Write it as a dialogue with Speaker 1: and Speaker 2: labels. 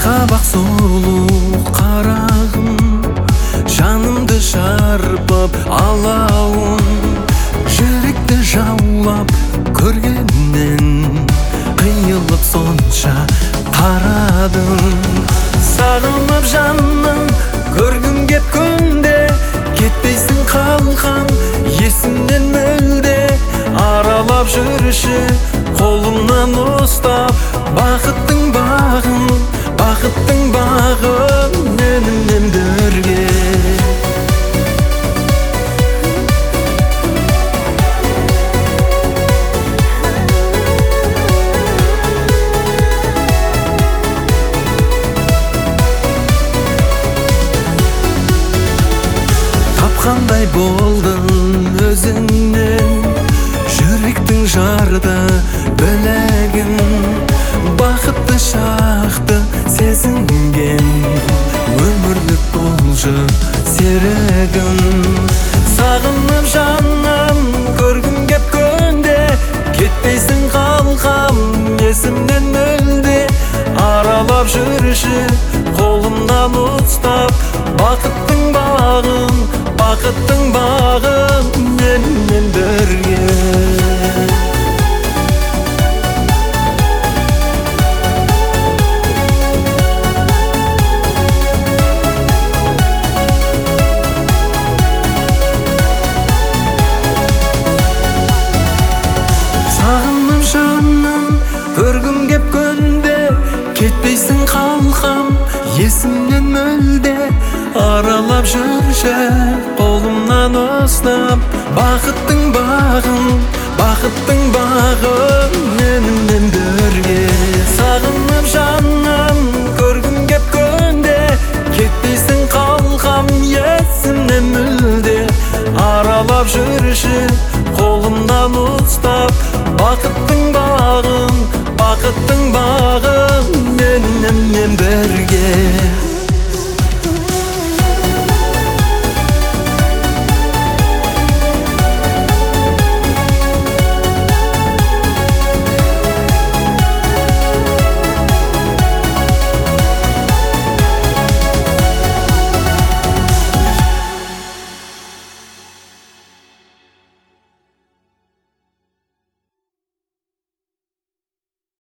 Speaker 1: қабақ сұлу қарағым, жанымды шарпып алауын, жүректі жаулап көргеннен қиылып сонша қарадым. Сағынып жаным көргім кеп күнде, кетпейсің қалқам есімнен мүлде. Аралап жүрші қолымнан ұстап, бақыттың бағын, бақыттың бағын менімен бірге. Қандай болдың өзіңнен, жүректің жарды білегін, бақытты шақты сезінген, өмірлік болжы серігім. Сағынып жаным көргім кеп күнде, кетпейсің қалқам есімнен мүлде. Аралап жүрші қолымнан ұстап, бақыттың бағын, бақыттың бағын менімен бірге. Сағынып жаным көргім кеп күнде, кетпейсің қалқам есімнен мүлде. Аралап жүрші қолымнан ұстап, бақыттың бағын, бақыттың бағын менімен бірге. Сағынып жаным көргім кеп күнде, кетпейсің қалқам есімнен мүлде. Аралап жүрші қолымнан ұстап, бақыттың бағын, бақыттың бағын менімен бірге.